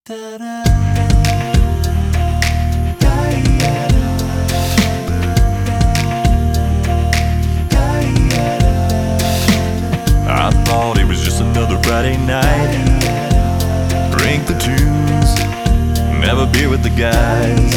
I thought it was just another Friday night. Drink the tunes, have a beer with the guys.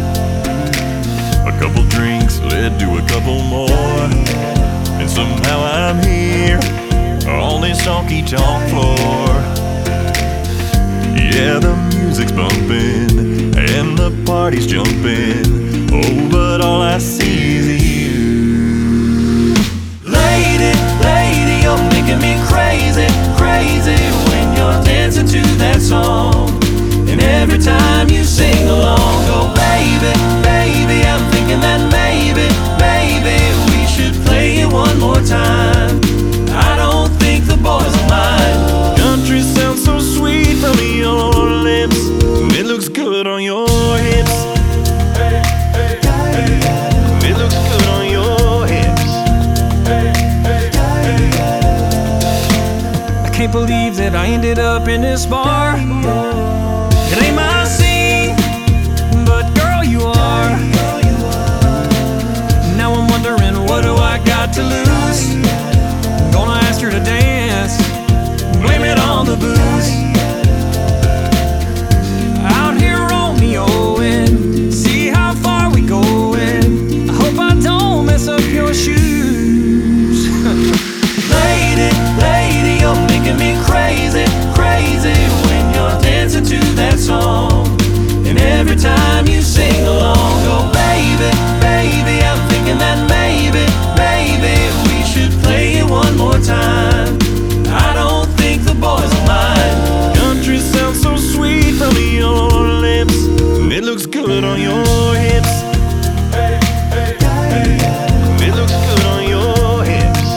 A couple drinks led to a couple more, and somehow I'm here on this honky-tonk floor. Yeah, the music's bumping and the party's jumping. Oh, but all I see is you. Lady, lady, you're making me crazy, crazy when you're dancing to that song. And every time you sing along, oh baby, baby, I'm thinking that maybe, maybe we should play it one more time. I don't think the boys will mind. Country sounds so sweet from your lips, and it looks good on your hips. It looks good on your hips. I can't believe that I ended up in this bar. It ain't my scene, but girl, you are. Now I'm wondering, what do I got to lose? Gonna ask her to dance, blame it on the booze. Out here Romeoing, see how far we going. I hope I don't mess up your shoes. Lady, lady, you're making me crazy, crazy when you're dancing to that song. And every time you sing along, oh baby, baby, I'm thinking that maybe, maybe we should play it one more time. I don't think the boys will mind. Country sounds so sweet from your lips, and it looks good on your hips. It looks good on your hips.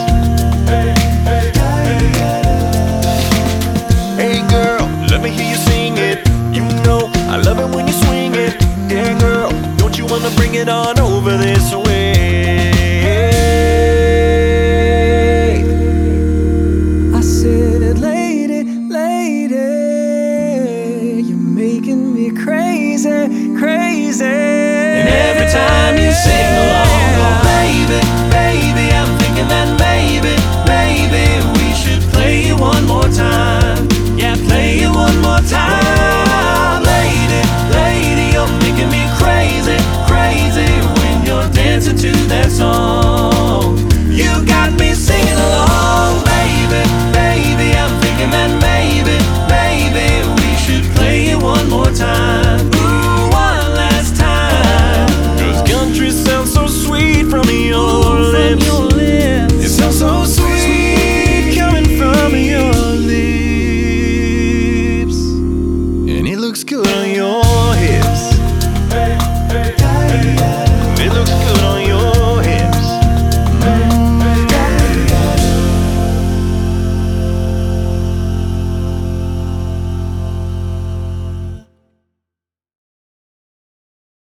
Hey girl, let me hear you sing it. You know I love it when you swing it. Yeah girl, don't you wanna bring it on over this way? I said, lady, lady, you're making me crazy, crazy. And every time you